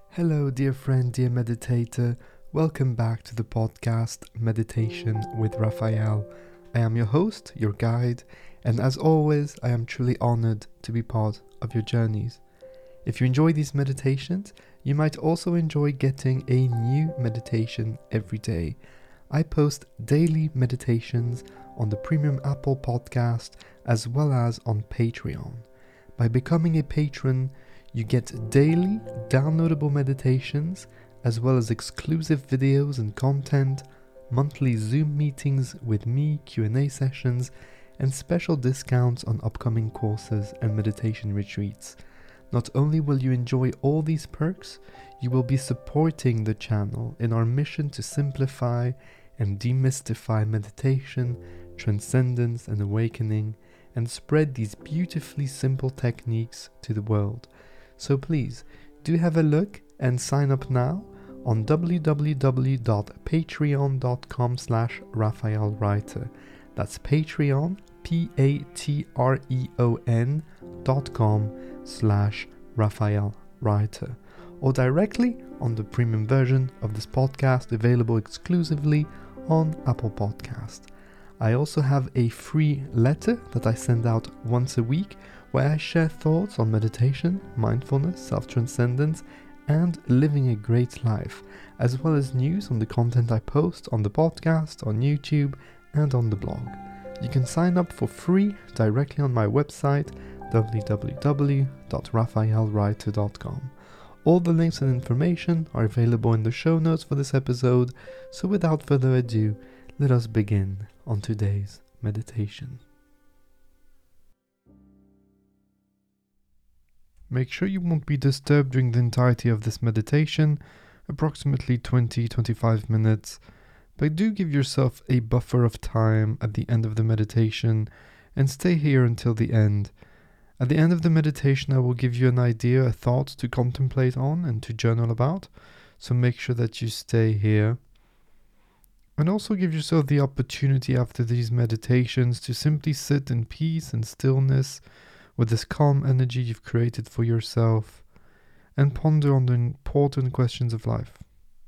Hello, dear friend, dear meditator. Welcome back to the podcast Meditation with Raphael. I am your host, your guide, and as always, I am truly honored to be part of your journeys. If you enjoy these meditations, you might also enjoy getting a new meditation every day. I post daily meditations on the Premium Apple Podcast as well as on Patreon. By becoming a patron, you get daily downloadable meditations as well as exclusive videos and content, monthly Zoom meetings with me, Q&A sessions, and special discounts on upcoming courses and meditation retreats. Not only will you enjoy all these perks, you will be supporting the channel in our mission to simplify and demystify meditation, transcendence and awakening, and spread these beautifully simple techniques to the world. So please, do have a look and sign up now on www.patreon.com/RaphaelWriter. That's Patreon, patreon.com/RaphaelWriter, or directly on the premium version of this podcast available exclusively on Apple Podcast. I also have a free letter that I send out once a week where I share thoughts on meditation, mindfulness, self-transcendence, and living a great life, as well as news on the content I post on the podcast, on YouTube, and on the blog. You can sign up for free directly on my website, www.raphaelwriter.com. All the links and information are available in the show notes for this episode, so without further ado, let us begin on today's meditation. Make sure you won't be disturbed during the entirety of this meditation, approximately 20-25 minutes, but do give yourself a buffer of time at the end of the meditation and stay here until the end. At the end of the meditation, I will give you an idea, a thought to contemplate on and to journal about, so make sure that you stay here. And also give yourself the opportunity after these meditations to simply sit in peace and stillness with this calm energy you've created for yourself and ponder on the important questions of life.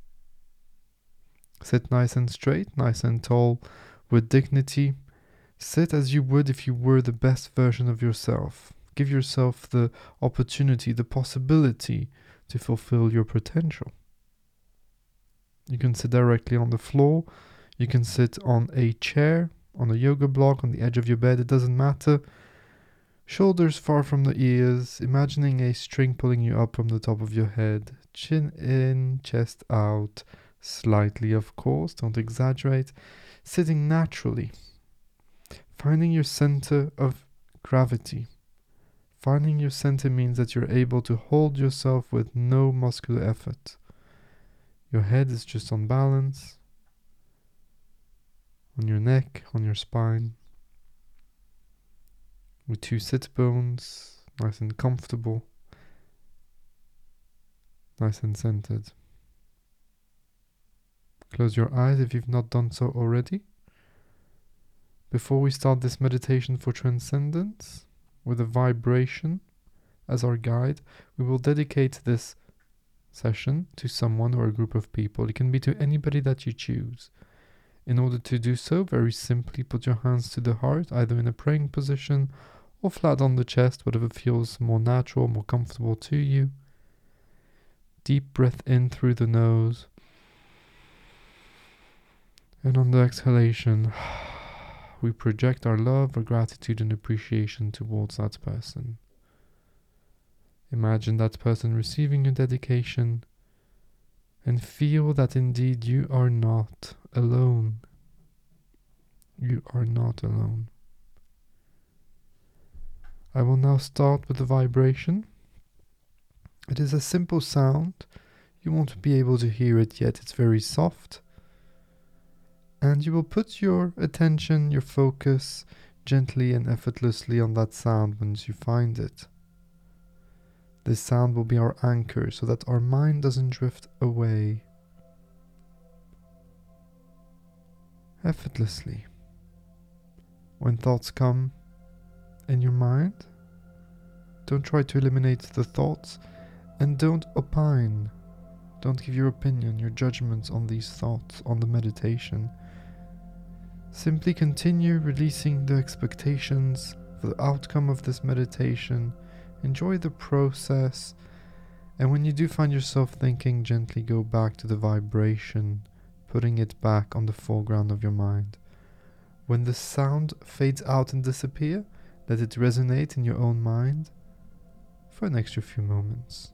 Sit nice and straight, nice and tall, with dignity. Sit as you would if you were the best version of yourself. Give yourself the opportunity, the possibility to fulfill your potential. You can sit directly on the floor. You can sit on a chair, on a yoga block, on the edge of your bed. It doesn't matter. Shoulders far from the ears, imagining a string pulling you up from the top of your head. Chin in, chest out, slightly of course, don't exaggerate. Sitting naturally. Finding your center of gravity. Finding your center means that you're able to hold yourself with no muscular effort. Your head is just on balance, on your neck, on your spine. With two sit bones, nice and comfortable, nice and centered. Close your eyes if you've not done so already. Before we start this meditation for transcendence, with a vibration as our guide, we will dedicate this session to someone or a group of people. It can be to anybody that you choose. In order to do so, very simply put your hands to the heart, either in a praying position or flat on the chest, whatever feels more natural, more comfortable to you. Deep breath in through the nose. And on the exhalation, we project our love, our gratitude and appreciation towards that person. Imagine that person receiving your dedication and feel that indeed you are not alone. You are not alone. I will now start with the vibration. It is a simple sound. You won't be able to hear it yet. It's very soft. And you will put your attention, your focus, gently and effortlessly on that sound once you find it. This sound will be our anchor so that our mind doesn't drift away. Effortlessly. When thoughts come in your mind, don't try to eliminate the thoughts and don't opine. Don't give your opinion, your judgments on these thoughts, on the meditation. Simply continue releasing the expectations for the outcome of this meditation. Enjoy the process. And when you do find yourself thinking, gently go back to the vibration, putting it back on the foreground of your mind. When the sound fades out and disappears, let it resonate in your own mind for an extra few moments.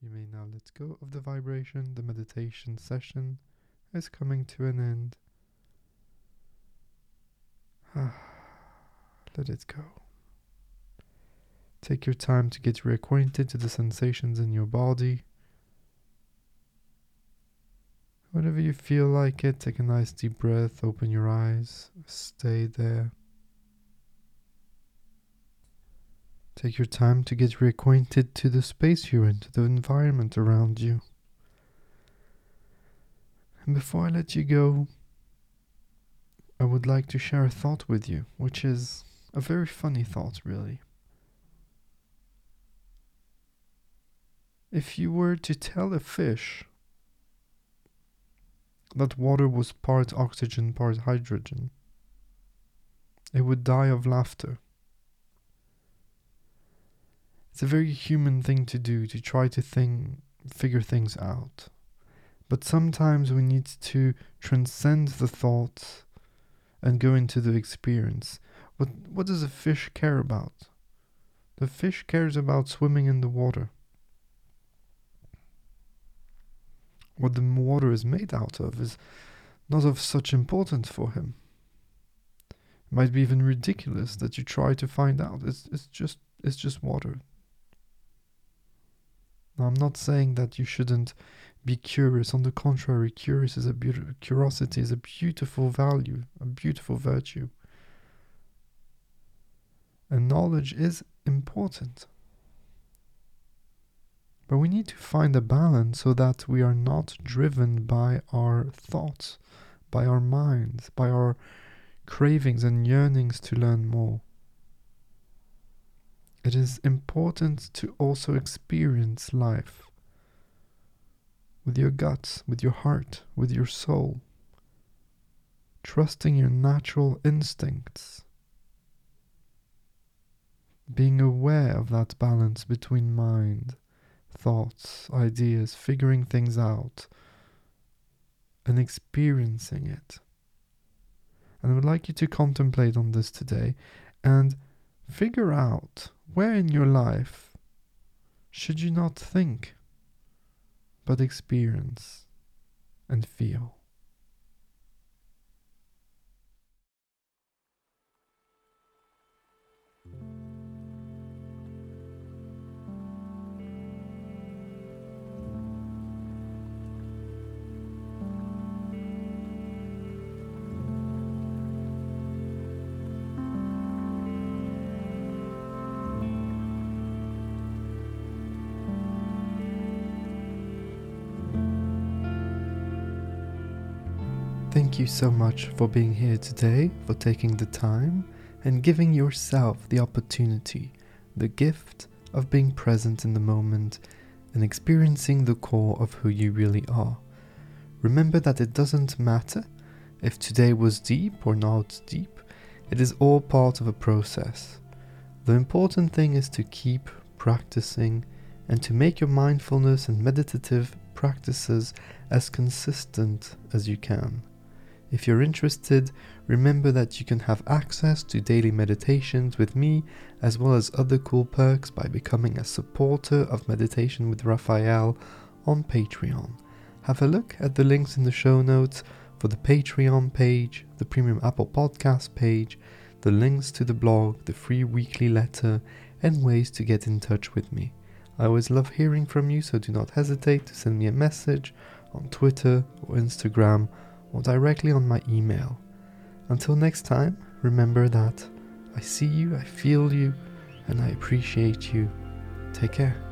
You may now let go of the vibration. The meditation session is coming to an end. Let it go. Take your time to get reacquainted to the sensations in your body. Whenever you feel like it, take a nice deep breath, open your eyes, stay there. Take your time to get reacquainted to the space you're in, to the environment around you. And before I let you go, I would like to share a thought with you, which is a very funny thought, really. If you were to tell a fish that water was part oxygen, part hydrogen, it would die of laughter. It's a very human thing to do, to try to figure things out. But sometimes we need to transcend the thoughts and go into the experience. What does a fish care about? The fish cares about swimming in the water. What the water is made out of is not of such importance for him. It might be even ridiculous that you try to find out. It's just water. Now, I'm not saying that you shouldn't be curious. On the contrary, curiosity is a beautiful value, a beautiful virtue. And knowledge is important. But we need to find a balance so that we are not driven by our thoughts, by our minds, by our cravings and yearnings to learn more. It is important to also experience life with your guts, with your heart, with your soul, trusting your natural instincts, being aware of that balance between mind, thoughts, ideas, figuring things out, and experiencing it. And I would like you to contemplate on this today and figure out where in your life should you not think, but experience and feel. Thank you so much for being here today, for taking the time and giving yourself the opportunity, the gift of being present in the moment and experiencing the core of who you really are. Remember that it doesn't matter if today was deep or not deep, it is all part of a process. The important thing is to keep practicing and to make your mindfulness and meditative practices as consistent as you can. If you're interested, remember that you can have access to daily meditations with me, as well as other cool perks by becoming a supporter of Meditation with Raphael on Patreon. Have a look at the links in the show notes for the Patreon page, the Premium Apple Podcast page, the links to the blog, the free weekly letter, and ways to get in touch with me. I always love hearing from you, so do not hesitate to send me a message on Twitter or Instagram, or directly on my email. Until next time, remember that I see you, I feel you, and I appreciate you. Take care.